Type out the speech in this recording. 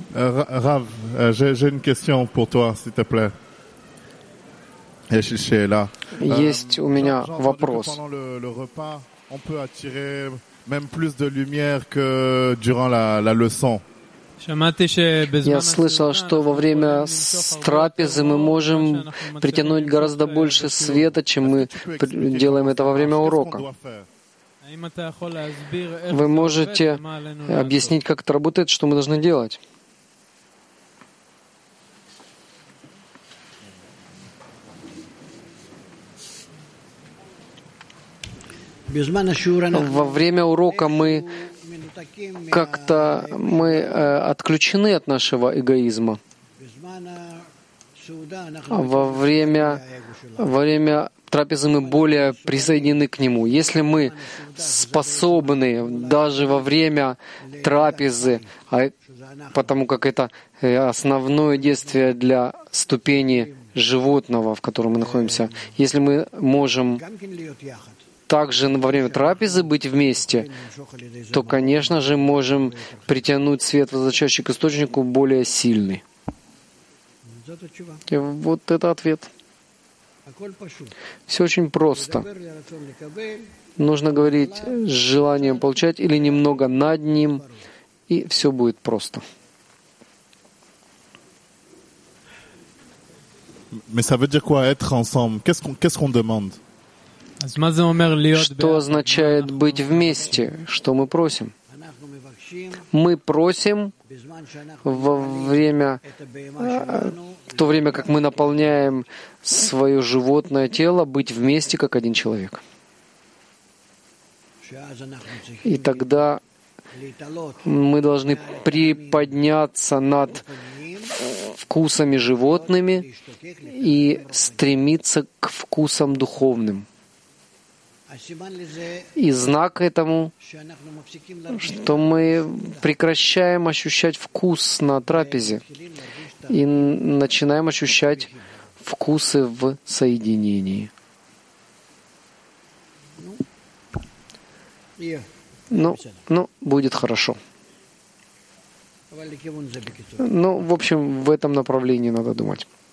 Rav, j'ai une question pour toi, s'il te plaît. Есть у меня вопрос. Pendant le repas, on peut attirer même plus de lumière que durant la leçon. Я слышал, что во время трапезы мы можем притянуть гораздо больше света, чем мы делаем это во время урока. Вы можете объяснить, как это работает, что мы должны делать? Во время урока мы отключены от нашего эгоизма. А во время трапезы мы более присоединены к нему. Если мы способны даже во время трапезы, потому как это основное действие для ступени животного, в котором мы находимся, если мы можем также во время трапезы быть вместе, то, конечно же, можем притянуть свет, возвращающий к источнику, более сильный. И вот это ответ. Все очень просто. Нужно говорить с желанием получать или немного над ним, и все будет просто. Mais ça veut dire quoi, être ensemble? Qu'est-ce qu'on demande? Что означает быть вместе? Что мы просим? Мы просим в то время, как мы наполняем свое животное тело, быть вместе, как один человек. И тогда мы должны приподняться над вкусами животными и стремиться к вкусам духовным. И знак этому, что мы прекращаем ощущать вкус на трапезе и начинаем ощущать вкусы в соединении. Будет хорошо. В общем, в этом направлении надо думать.